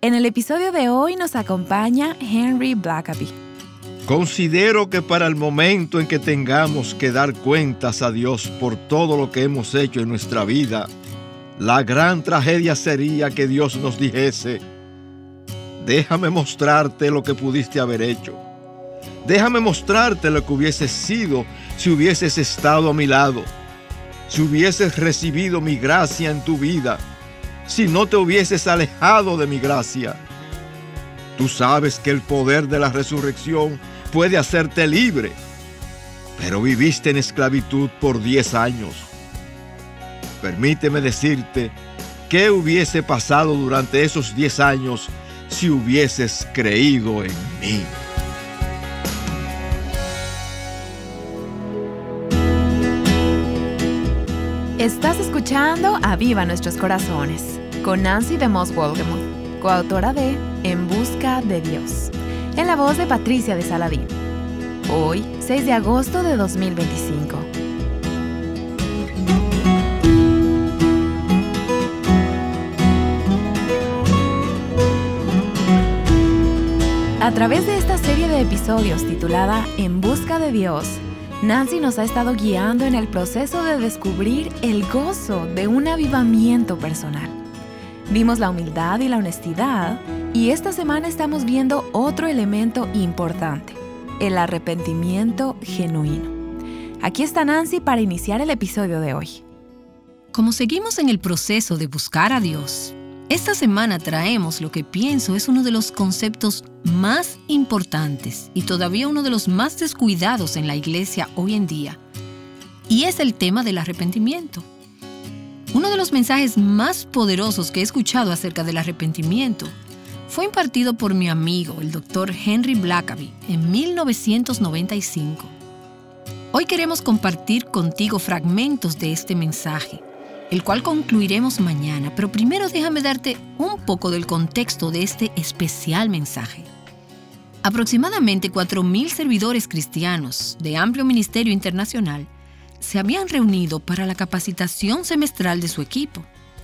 En el episodio de hoy nos acompaña Henry Blackaby. Considero que para el momento en que tengamos que dar cuentas a Dios por todo lo que hemos hecho en nuestra vida, la gran tragedia sería que Dios nos dijese: déjame mostrarte lo que pudiste haber hecho. Déjame mostrarte lo que hubieses sido si hubieses estado a mi lado, si hubieses recibido mi gracia en tu vida, si no te hubieses alejado de mi gracia. Tú sabes que el poder de la resurrección puede hacerte libre, pero viviste en esclavitud por 10 años. Permíteme decirte qué hubiese pasado durante esos 10 años si hubieses creído en mí. Estás escuchando Aviva Nuestros Corazones con Nancy DeMoss Wolgemuth, coautora de En Busca de Dios, en la voz de Patricia de Saladín. Hoy, 6 de agosto de 2025. A través de esta serie de episodios titulada En Busca de Dios, Nancy nos ha estado guiando en el proceso de descubrir el gozo de un avivamiento personal. Vimos la humildad y la honestidad, y esta semana estamos viendo otro elemento importante, el arrepentimiento genuino. Aquí está Nancy para iniciar el episodio de hoy. Como seguimos en el proceso de buscar a Dios, esta semana traemos lo que pienso es uno de los conceptos más importantes y todavía uno de los más descuidados en la iglesia hoy en día, y es el tema del arrepentimiento. Uno de los mensajes más poderosos que he escuchado acerca del arrepentimiento fue impartido por mi amigo, el Dr. Henry Blackaby, en 1995. Hoy queremos compartir contigo fragmentos de este mensaje, el cual concluiremos mañana, pero primero déjame darte un poco del contexto de este especial mensaje. Aproximadamente 4,000 servidores cristianos de amplio ministerio internacional se habían reunido para la capacitación semestral de su equipo.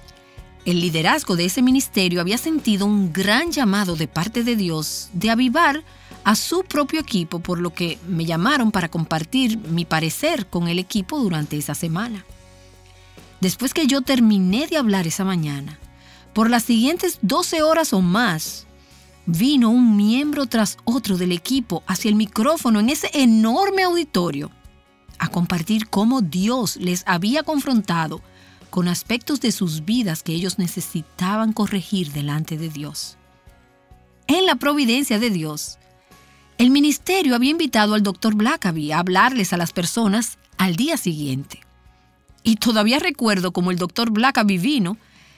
El liderazgo de ese ministerio había sentido un gran llamado de parte de Dios de avivar a su propio equipo, por lo que me llamaron para compartir mi parecer con el equipo durante esa semana. Después que yo terminé de hablar esa mañana, por las siguientes 12 horas o más, vino un miembro tras otro del equipo hacia el micrófono en ese enorme auditorio a compartir cómo Dios les había confrontado con aspectos de sus vidas que ellos necesitaban corregir delante de Dios. En la providencia de Dios, el ministerio había invitado al Dr. Blackaby a hablarles a las personas al día siguiente. Y todavía recuerdo cómo el Dr. Blackaby vino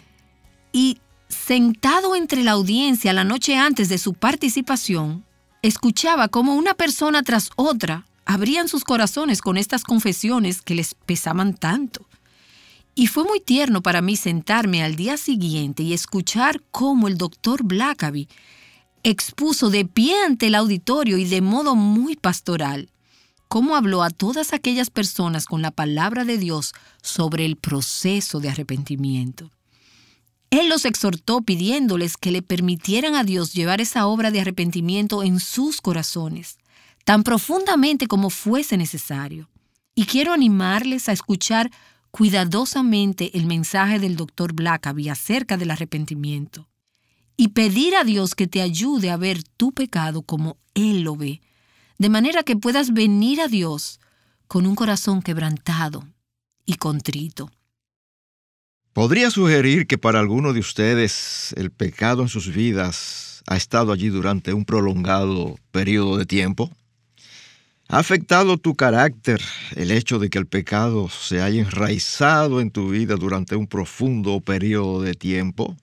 y, sentado entre la audiencia la noche antes de su participación, escuchaba cómo una persona tras otra abrían sus corazones con estas confesiones que les pesaban tanto. Y fue muy tierno para mí sentarme al día siguiente y escuchar cómo el Dr. Blackaby expuso de pie ante el auditorio y de modo muy pastoral cómo habló a todas aquellas personas con la palabra de Dios sobre el proceso de arrepentimiento. Él los exhortó pidiéndoles que le permitieran a Dios llevar esa obra de arrepentimiento en sus corazones, tan profundamente como fuese necesario. Y quiero animarles a escuchar cuidadosamente el mensaje del Dr. Blackaby acerca del arrepentimiento y pedir a Dios que te ayude a ver tu pecado como Él lo ve, de manera que puedas venir a Dios con un corazón quebrantado y contrito. Podría sugerir que para algunos de ustedes el pecado en sus vidas ha estado allí durante un prolongado periodo de tiempo. ¿Ha afectado tu carácter el hecho de que el pecado se haya enraizado en tu vida durante un profundo periodo de tiempo?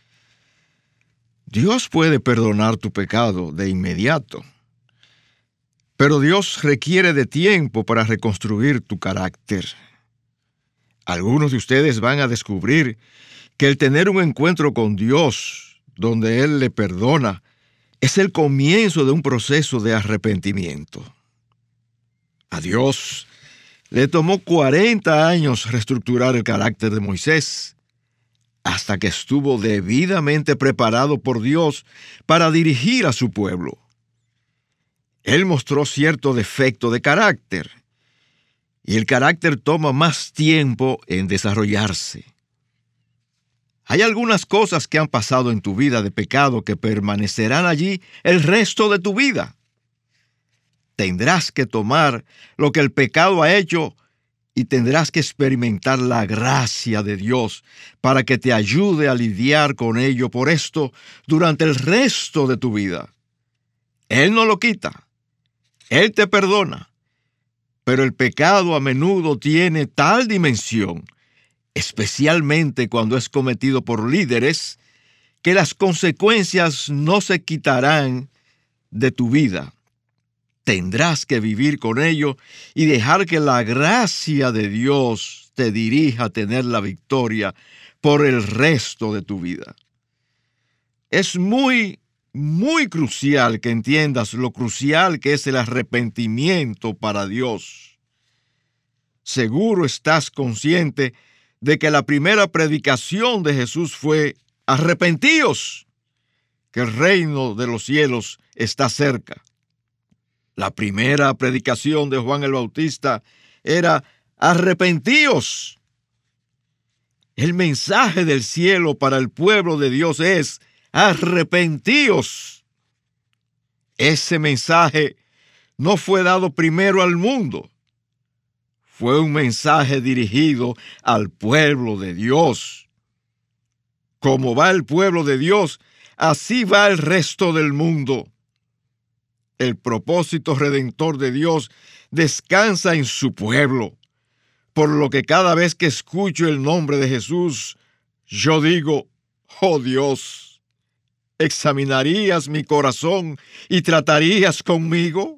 Dios puede perdonar tu pecado de inmediato, pero Dios requiere de tiempo para reconstruir tu carácter. Algunos de ustedes van a descubrir que el tener un encuentro con Dios, donde Él le perdona, es el comienzo de un proceso de arrepentimiento. A Dios le tomó 40 años reestructurar el carácter de Moisés. hasta que estuvo debidamente preparado por Dios para dirigir a su pueblo. Él mostró cierto defecto de carácter, y el carácter toma más tiempo en desarrollarse. Hay algunas cosas que han pasado en tu vida de pecado que permanecerán allí el resto de tu vida. Tendrás que tomar lo que el pecado ha hecho y tendrás que experimentar la gracia de Dios para que te ayude a lidiar con ello por esto durante el resto de tu vida. Él no lo quita. Él te perdona. Pero el pecado a menudo tiene tal dimensión, especialmente cuando es cometido por líderes, que las consecuencias no se quitarán de tu vida. Tendrás que vivir con ello y dejar que la gracia de Dios te dirija a tener la victoria por el resto de tu vida. Es muy crucial que entiendas lo crucial que es el arrepentimiento para Dios. Seguro estás consciente de que la primera predicación de Jesús fue: arrepentíos, que el reino de los cielos está cerca. La primera predicación de Juan el Bautista era: arrepentíos. El mensaje del cielo para el pueblo de Dios es: arrepentíos. Ese mensaje no fue dado primero al mundo. Fue un mensaje dirigido al pueblo de Dios. Como va el pueblo de Dios, así va el resto del mundo. El propósito redentor de Dios descansa en su pueblo, por lo que cada vez que escucho el nombre de Jesús, yo digo: oh Dios, ¿examinarías mi corazón y tratarías conmigo?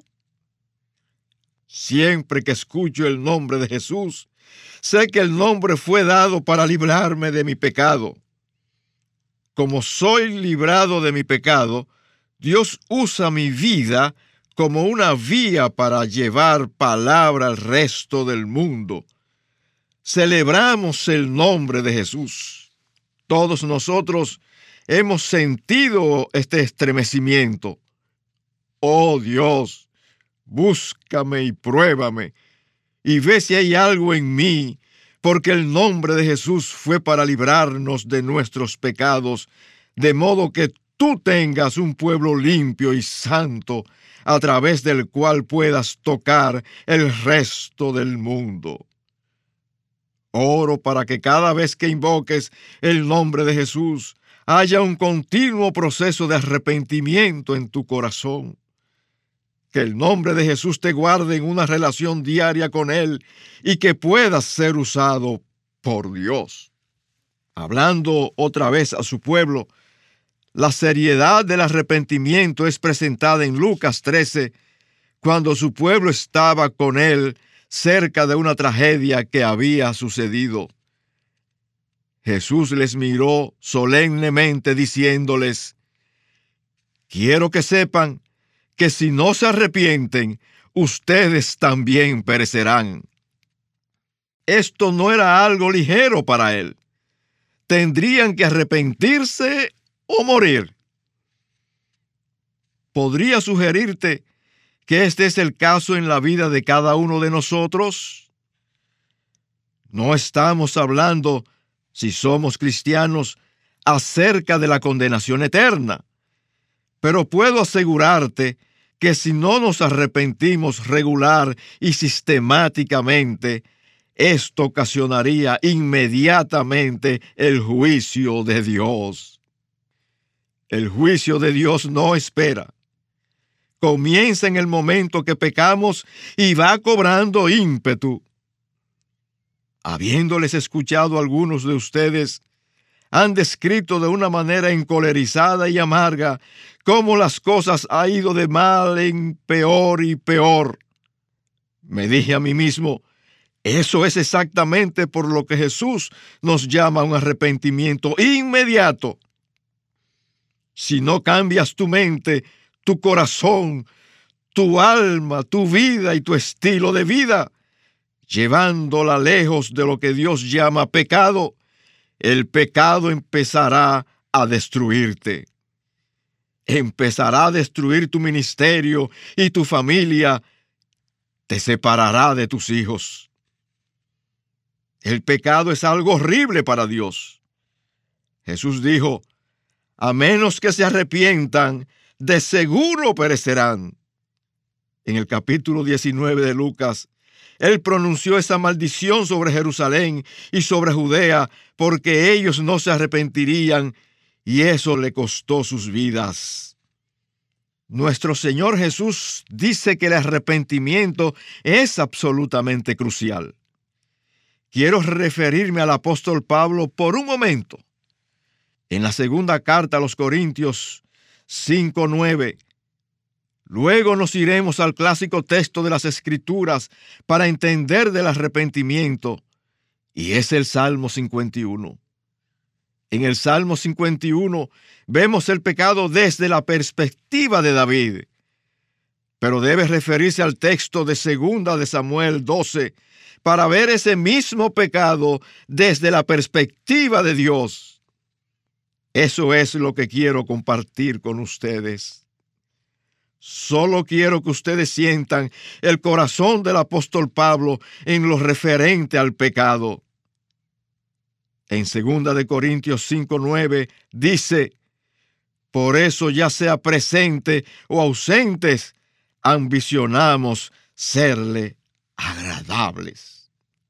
Siempre que escucho el nombre de Jesús, sé que el nombre fue dado para librarme de mi pecado. Como soy librado de mi pecado, Dios usa mi vida como una vía para llevar palabra al resto del mundo. Celebramos el nombre de Jesús. Todos nosotros hemos sentido este estremecimiento. Oh Dios, búscame y pruébame, y ve si hay algo en mí, porque el nombre de Jesús fue para librarnos de nuestros pecados, de modo que tú tengas un pueblo limpio y santo, a través del cual puedas tocar el resto del mundo. Oro para que cada vez que invoques el nombre de Jesús, haya un continuo proceso de arrepentimiento en tu corazón. Que el nombre de Jesús te guarde en una relación diaria con Él y que puedas ser usado por Dios. Hablando otra vez a su pueblo, la seriedad del arrepentimiento es presentada en Lucas 13, cuando su pueblo estaba con Él cerca de una tragedia que había sucedido. Jesús les miró solemnemente diciéndoles: quiero que sepan que si no se arrepienten, ustedes también perecerán. Esto no era algo ligero para él. Tendrían que arrepentirse o morir. ¿Podría sugerirte que este es el caso en la vida de cada uno de nosotros? No estamos hablando, si somos cristianos, acerca de la condenación eterna. Pero puedo asegurarte que si no nos arrepentimos regular y sistemáticamente, esto ocasionaría inmediatamente el juicio de Dios. El juicio de Dios no espera. Comienza en el momento que pecamos y va cobrando ímpetu. Habiéndoles escuchado a algunos de ustedes, han descrito de una manera encolerizada y amarga cómo las cosas han ido de mal en peor y peor. Me dije a mí mismo: eso es exactamente por lo que Jesús nos llama a un arrepentimiento inmediato. Si no cambias tu mente, tu corazón, tu alma, tu vida y tu estilo de vida, llevándola lejos de lo que Dios llama pecado, el pecado empezará a destruirte. Empezará a destruir tu ministerio y tu familia. Te separará de tus hijos. El pecado es algo horrible para Dios. Jesús dijo, a menos que se arrepientan, de seguro perecerán. En el capítulo 19 de Lucas, Él pronunció esa maldición sobre Jerusalén y sobre Judea porque ellos no se arrepentirían y eso le costó sus vidas. Nuestro Señor Jesús dice que el arrepentimiento es absolutamente crucial. Quiero referirme al apóstol Pablo por un momento. En la segunda carta a los Corintios 5:9, luego nos iremos al clásico texto de las Escrituras para entender del arrepentimiento, y es el Salmo 51. En el Salmo 51 vemos el pecado desde la perspectiva de David, pero debe referirse al texto de 2 de Samuel 12 para ver ese mismo pecado desde la perspectiva de Dios. Eso es lo que quiero compartir con ustedes. Solo quiero que ustedes sientan el corazón del apóstol Pablo en lo referente al pecado. En 2 de Corintios 5:9 dice, por eso ya sea presente o ausentes, ambicionamos serle agradables.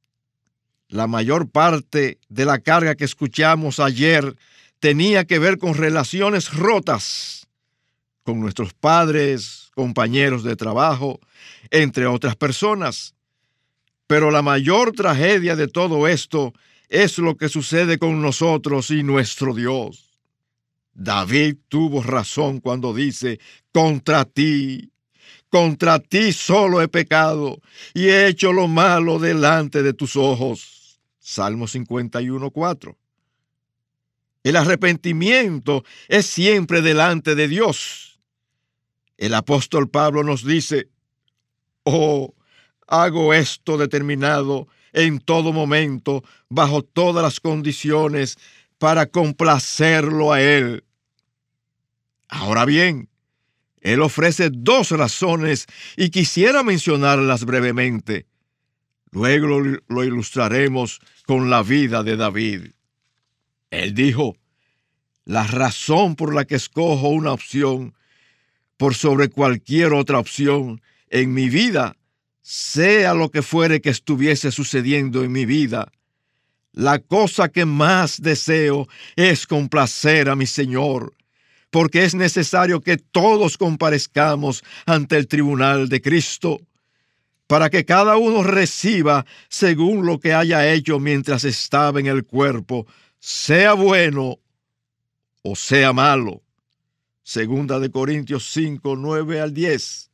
La mayor parte de la carga que escuchamos ayer tenía que ver con relaciones rotas con nuestros padres, compañeros de trabajo, entre otras personas. Pero la mayor tragedia de todo esto es lo que sucede con nosotros y nuestro Dios. David tuvo razón cuando dice, contra ti solo he pecado y he hecho lo malo delante de tus ojos. Salmo 51:4. El arrepentimiento es siempre delante de Dios. El apóstol Pablo nos dice, hago esto determinado en todo momento, bajo todas las condiciones, para complacerlo a Él. Ahora bien, Él ofrece 2 razones y quisiera mencionarlas brevemente. Luego lo ilustraremos con la vida de David. Él dijo, la razón por la que escojo una opción por sobre cualquier otra opción en mi vida, sea lo que fuere que estuviese sucediendo en mi vida, la cosa que más deseo es complacer a mi Señor, porque es necesario que todos comparezcamos ante el tribunal de Cristo, para que cada uno reciba según lo que haya hecho mientras estaba en el cuerpo, sea bueno o sea malo. 2 de Corintios 5:9-10.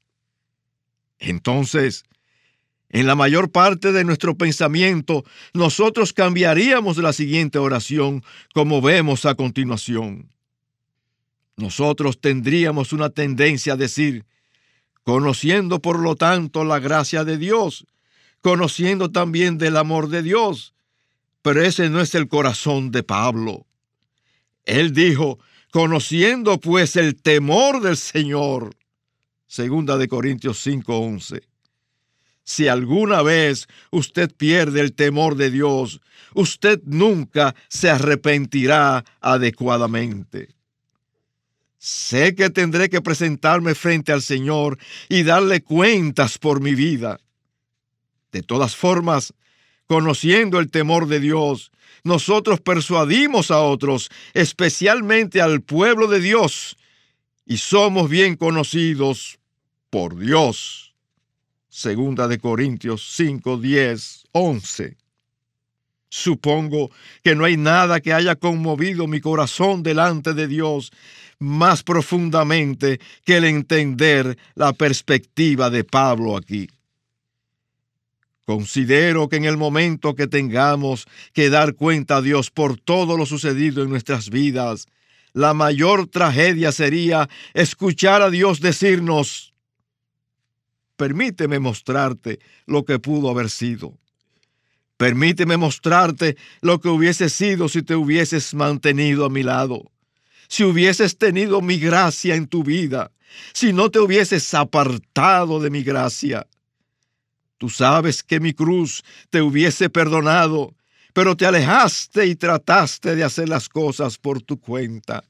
Entonces, en la mayor parte de nuestro pensamiento, nosotros cambiaríamos la siguiente oración, como vemos a continuación. Nosotros tendríamos una tendencia a decir, conociendo por lo tanto la gracia de Dios, conociendo también del amor de Dios. Pero ese no es el corazón de Pablo. Él dijo, conociendo pues el temor del Señor. 2 de Corintios 5:11. Si alguna vez usted pierde el temor de Dios, usted nunca se arrepentirá adecuadamente. Sé que tendré que presentarme frente al Señor y darle cuentas por mi vida. De todas formas, conociendo el temor de Dios, nosotros persuadimos a otros, especialmente al pueblo de Dios, y somos bien conocidos por Dios. 2 de Corintios 5:10-11. Supongo que no hay nada que haya conmovido mi corazón delante de Dios más profundamente que el entender la perspectiva de Pablo aquí. Considero que en el momento que tengamos que dar cuenta a Dios por todo lo sucedido en nuestras vidas, la mayor tragedia sería escuchar a Dios decirnos, permíteme mostrarte lo que pudo haber sido. Permíteme mostrarte lo que hubiese sido si te hubieses mantenido a mi lado, si hubieses tenido mi gracia en tu vida, si no te hubieses apartado de mi gracia. Tú sabes que mi cruz te hubiese perdonado, pero te alejaste y trataste de hacer las cosas por tu cuenta.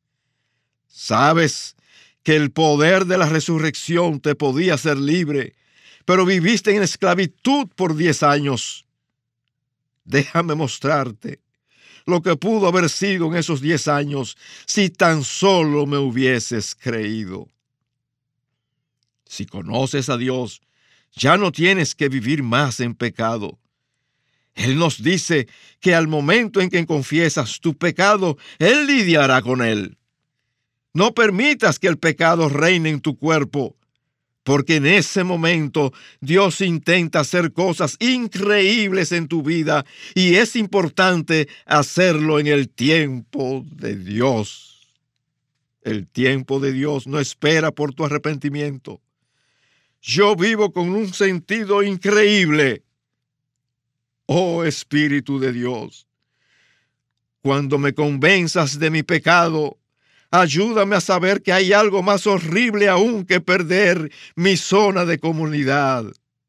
Sabes que el poder de la resurrección te podía hacer libre, pero viviste en esclavitud por 10 años. Déjame mostrarte lo que pudo haber sido en esos 10 años si tan solo me hubieses creído. Si conoces a Dios, ya no tienes que vivir más en pecado. Él nos dice que al momento en que confiesas tu pecado, Él lidiará con él. No permitas que el pecado reine en tu cuerpo, porque en ese momento Dios intenta hacer cosas increíbles en tu vida y es importante hacerlo en el tiempo de Dios. El tiempo de Dios no espera por tu arrepentimiento. Yo vivo con un sentido increíble. Oh Espíritu de Dios, cuando me convenzas de mi pecado, ayúdame a saber que hay algo más horrible aún que perder mi zona de comunidad.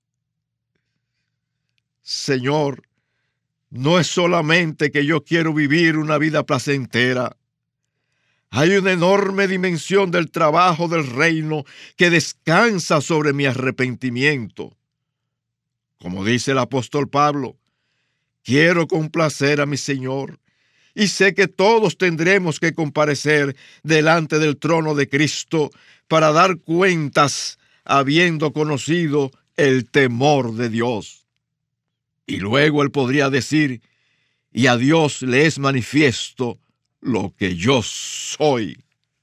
Señor, no es solamente que yo quiero vivir una vida placentera. Hay una enorme dimensión del trabajo del reino que descansa sobre mi arrepentimiento. Como dice el apóstol Pablo, quiero complacer a mi Señor, y sé que todos tendremos que comparecer delante del trono de Cristo para dar cuentas habiendo conocido el temor de Dios. Y luego Él podría decir, y a Dios le es manifiesto lo que yo soy.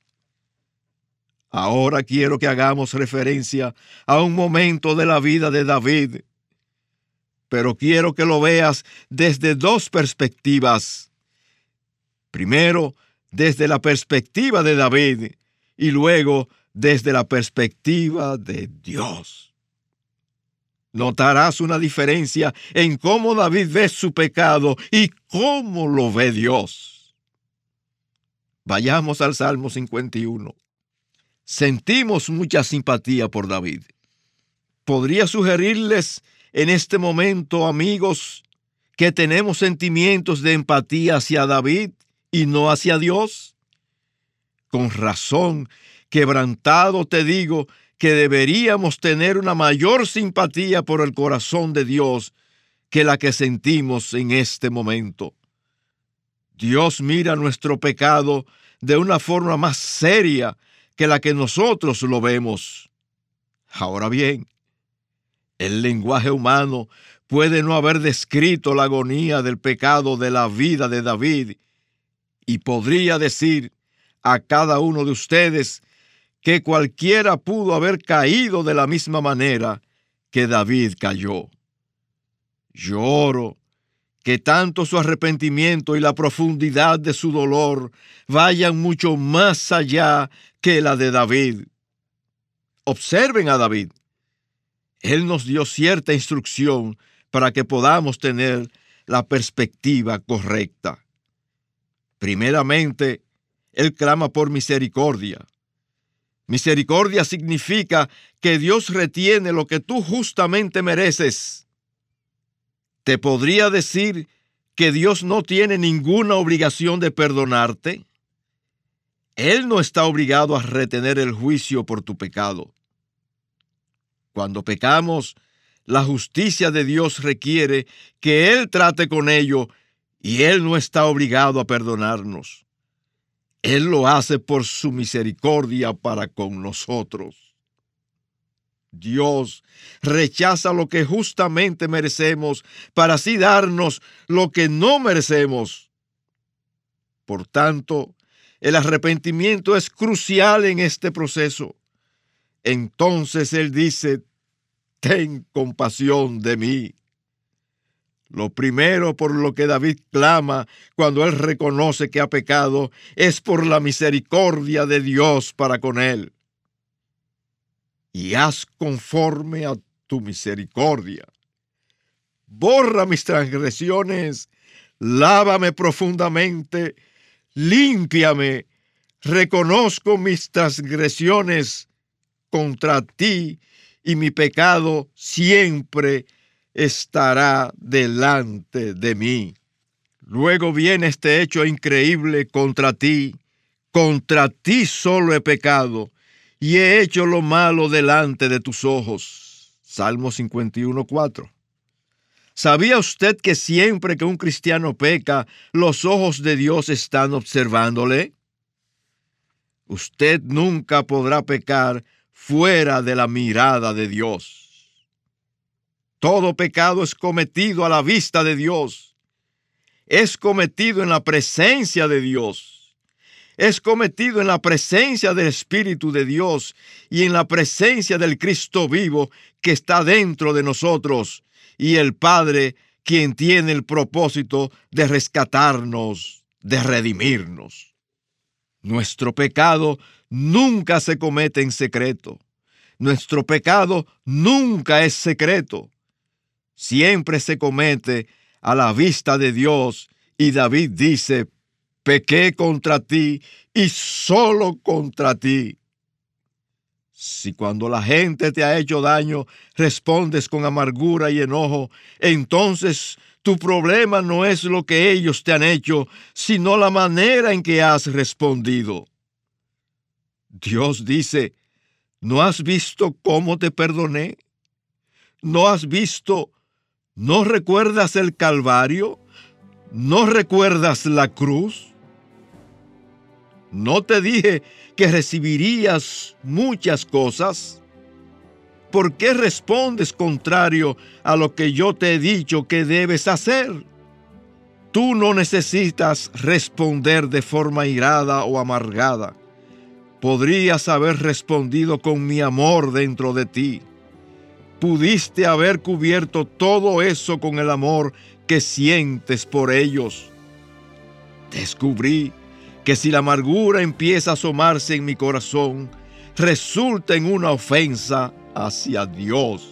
Ahora quiero que hagamos referencia a un momento de la vida de David, pero quiero que lo veas desde 2 perspectivas. Primero, desde la perspectiva de David y luego desde la perspectiva de Dios. Notarás una diferencia en cómo David ve su pecado y cómo lo ve Dios. Vayamos al Salmo 51. Sentimos mucha simpatía por David. ¿Podría sugerirles en este momento, amigos, que tenemos sentimientos de empatía hacia David y no hacia Dios? Con razón, quebrantado te digo que deberíamos tener una mayor simpatía por el corazón de Dios que la que sentimos en este momento. Dios mira nuestro pecado de una forma más seria que la que nosotros lo vemos. Ahora bien, el lenguaje humano puede no haber descrito la agonía del pecado de la vida de David y podría decir a cada uno de ustedes que cualquiera pudo haber caído de la misma manera que David cayó. Yo oro que tanto su arrepentimiento y la profundidad de su dolor vayan mucho más allá que la de David. Observen a David. Él nos dio cierta instrucción para que podamos tener la perspectiva correcta. Primeramente, él clama por misericordia. Misericordia significa que Dios retiene lo que tú justamente mereces. ¿Te podría decir que Dios no tiene ninguna obligación de perdonarte? Él no está obligado a retener el juicio por tu pecado. Cuando pecamos, la justicia de Dios requiere que Él trate con ello y Él no está obligado a perdonarnos. Él lo hace por su misericordia para con nosotros. Dios rechaza lo que justamente merecemos para así darnos lo que no merecemos. Por tanto, el arrepentimiento es crucial en este proceso. Entonces Él dice, ten compasión de mí. Lo primero por lo que David clama cuando él reconoce que ha pecado es por la misericordia de Dios para con él. Y haz conforme a tu misericordia. borra mis transgresiones, lávame profundamente, límpiame, reconozco mis transgresiones contra ti y mi pecado siempre estará delante de mí. Luego viene este hecho increíble: contra ti solo he pecado y he hecho lo malo delante de tus ojos. Salmo 51:4. ¿Sabía usted que siempre que un cristiano peca, los ojos de Dios están observándole? Usted nunca podrá pecar fuera de la mirada de Dios. Todo pecado es cometido a la vista de Dios. Es cometido en la presencia de Dios. Es cometido en la presencia del Espíritu de Dios y en la presencia del Cristo vivo que está dentro de nosotros, y el Padre, quien tiene el propósito de rescatarnos, de redimirnos. Nuestro pecado nunca se comete en secreto. Nuestro pecado nunca es secreto. Siempre se comete a la vista de Dios, y David dice: pequé contra ti y solo contra ti. Si cuando la gente te ha hecho daño respondes con amargura y enojo, entonces tu problema no es lo que ellos te han hecho, sino la manera en que has respondido. Dios dice: ¿no has visto cómo te perdoné? ¿No has visto? ¿No recuerdas el Calvario? ¿No recuerdas la cruz? ¿No te dije que recibirías muchas cosas? ¿Por qué respondes contrario a lo que yo te he dicho que debes hacer? Tú no necesitas responder de forma irada o amargada. Podrías haber respondido con mi amor dentro de ti. Pudiste haber cubierto todo eso con el amor que sientes por ellos. Descubrí que si la amargura empieza a asomarse en mi corazón, resulta en una ofensa hacia Dios.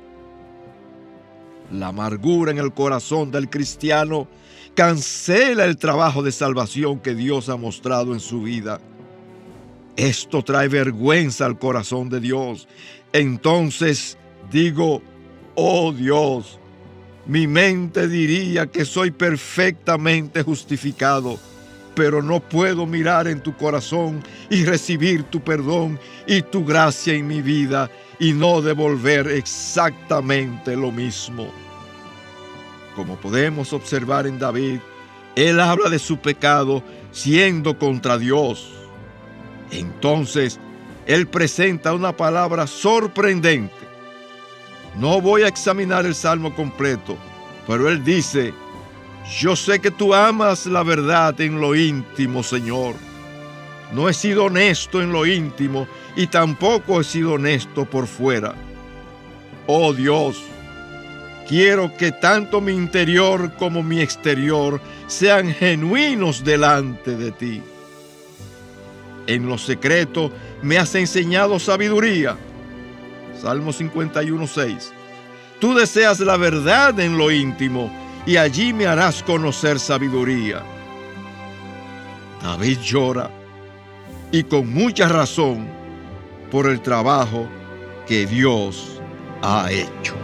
La amargura en el corazón del cristiano cancela el trabajo de salvación que Dios ha mostrado en su vida. Esto trae vergüenza al corazón de Dios. Entonces digo: oh Dios, mi mente diría que soy perfectamente justificado, pero no puedo mirar en tu corazón y recibir tu perdón y tu gracia en mi vida y no devolver exactamente lo mismo. Como podemos observar en David, él habla de su pecado siendo contra Dios. Entonces, él presenta una palabra sorprendente. No voy a examinar el salmo completo, pero él dice: yo sé que tú amas la verdad en lo íntimo, Señor. No he sido honesto en lo íntimo y tampoco he sido honesto por fuera. Oh Dios, quiero que tanto mi interior como mi exterior sean genuinos delante de ti. En lo secreto me has enseñado sabiduría. Salmo 51:6. Tú deseas la verdad en lo íntimo y allí me harás conocer sabiduría. David llora, y con mucha razón, por el trabajo que Dios ha hecho.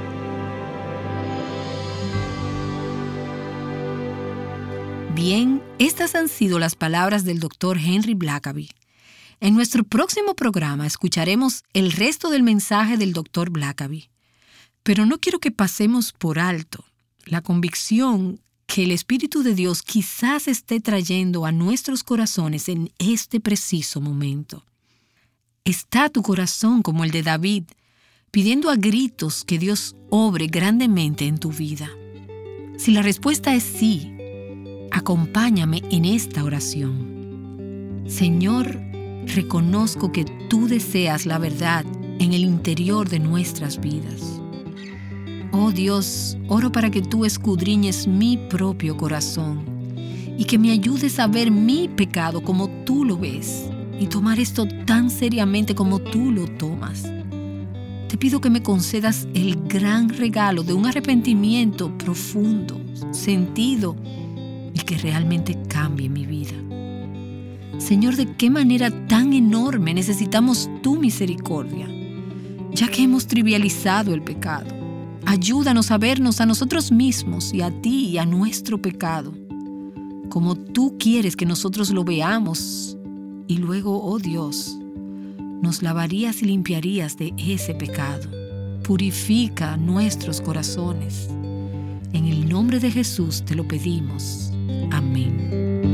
Bien, estas han sido las palabras del Dr. Henry Blackaby. En nuestro próximo programa escucharemos el resto del mensaje del Dr. Blackaby. Pero no quiero que pasemos por alto la convicción que el Espíritu de Dios quizás esté trayendo a nuestros corazones en este preciso momento. ¿Está tu corazón como el de David, pidiendo a gritos que Dios obre grandemente en tu vida? Si la respuesta es sí, acompáñame en esta oración. Señor, reconozco que tú deseas la verdad en el interior de nuestras vidas. Oh Dios, oro para que tú escudriñes mi propio corazón y que me ayudes a ver mi pecado como tú lo ves y tomar esto tan seriamente como tú lo tomas. te pido que me concedas el gran regalo de un arrepentimiento profundo, sentido y que realmente cambie mi vida. Señor, ¿de qué manera tan enorme necesitamos tu misericordia? Ya que hemos trivializado el pecado, ayúdanos a vernos a nosotros mismos y a ti y a nuestro pecado, como tú quieres que nosotros lo veamos. Y luego, oh Dios, nos lavarías y limpiarías de ese pecado. Purifica nuestros corazones. En el nombre de Jesús te lo pedimos. Amén.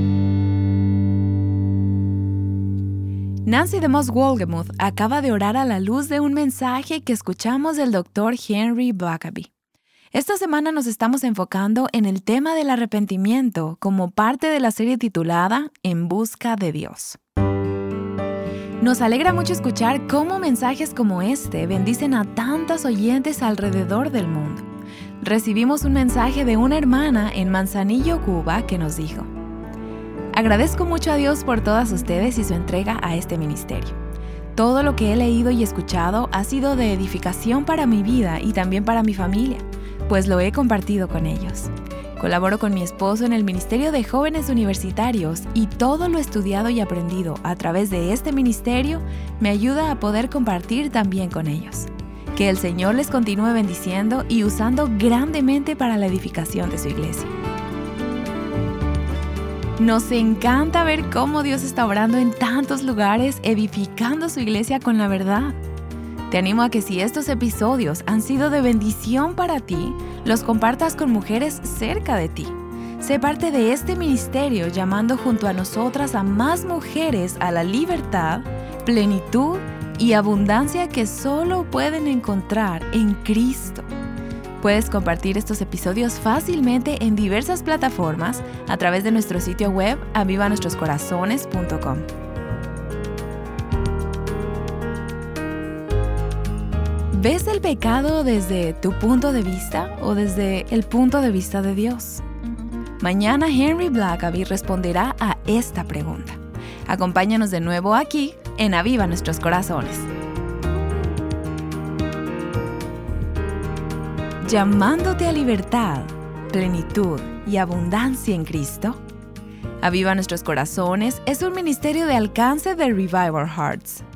Nancy DeMoss Wolgemuth acaba de orar a la luz de un mensaje que escuchamos del Dr. Henry Blackaby. Esta semana nos estamos enfocando en el tema del arrepentimiento como parte de la serie titulada En Busca de Dios. Nos alegra mucho escuchar cómo mensajes como este bendicen a tantas oyentes alrededor del mundo. Recibimos un mensaje de una hermana en Manzanillo, Cuba, que nos dijo: agradezco mucho a Dios por todas ustedes y su entrega a este ministerio. Todo lo que he leído y escuchado ha sido de edificación para mi vida y también para mi familia, pues lo he compartido con ellos. Colaboro con mi esposo en el Ministerio de Jóvenes Universitarios y todo lo estudiado y aprendido a través de este ministerio me ayuda a poder compartir también con ellos. Que el Señor les continúe bendiciendo y usando grandemente para la edificación de su iglesia. Nos encanta ver cómo Dios está obrando en tantos lugares, edificando su iglesia con la verdad. Te animo a que si estos episodios han sido de bendición para ti, los compartas con mujeres cerca de ti. Sé parte de este ministerio llamando junto a nosotras a más mujeres a la libertad, plenitud y abundancia que solo pueden encontrar en Cristo. Puedes compartir estos episodios fácilmente en diversas plataformas a través de nuestro sitio web avivanuestroscorazones.com. ¿Ves el pecado desde tu punto de vista o desde el punto de vista de Dios? Mañana Henry Blackaby responderá a esta pregunta. Acompáñanos de nuevo aquí en Aviva Nuestros Corazones. Llamándote a libertad, plenitud y abundancia en Cristo. Aviva Nuestros Corazones es un ministerio de alcance de Revival Hearts.